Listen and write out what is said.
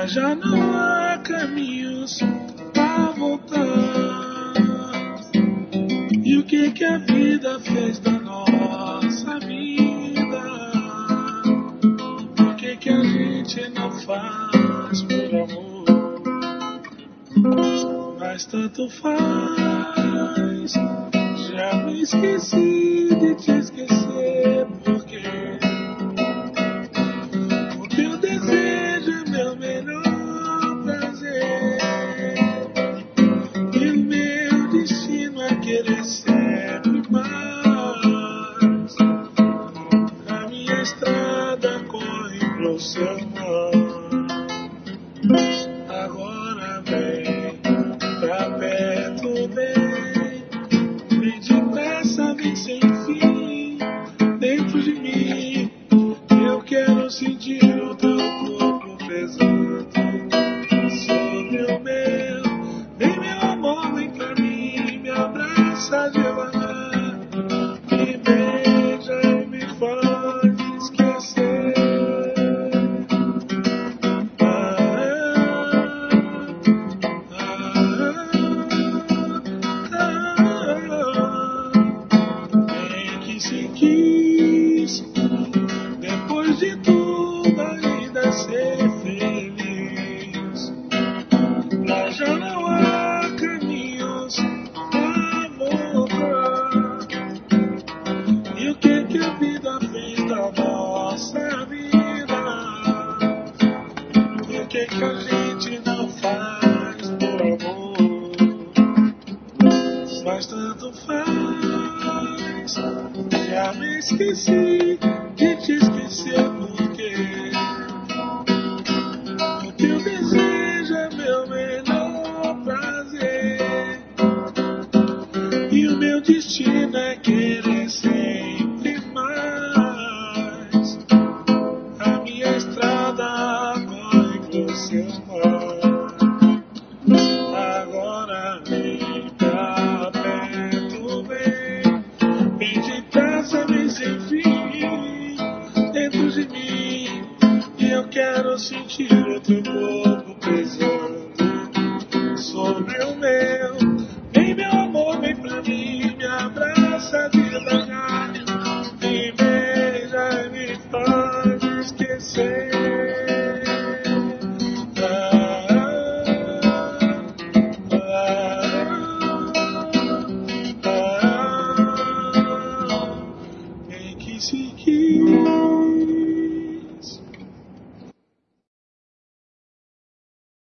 mas já não há caminhos pra voltar. E o que a vida fez da nossa vida? Por que a gente não faz por amor? Mas tanto faz. Já me esqueci de te esquecer, porque o teu desejo é meu melhor prazer, e o meu destino é querer sempre mais. A minha estrada corre pro seu mar. Agora vem pra perto, vem depressa, vem sem fim dentro de mim. Eu quero sentir o teu corpo pesando sobre o meu. Vem, meu amor, vem pra mim, me abraça devagar, me beija e me faz esquecer. Bem que se quis, depois de tudo ainda ser feliz. Mas já não há caminhos pra voltar. E o que a vida fez da nossa vida? Por que a gente não faz por amor? Mas tanto faz. Já me esqueci de te esquecer, porque o teu desejo é meu menor prazer, e o meu destino é querer sempre mais. A minha estrada corre pro seu mar. Agora vem pra perto, vem depressa, vem sem fim dentro de mim. E eu quero sentir o teu corpo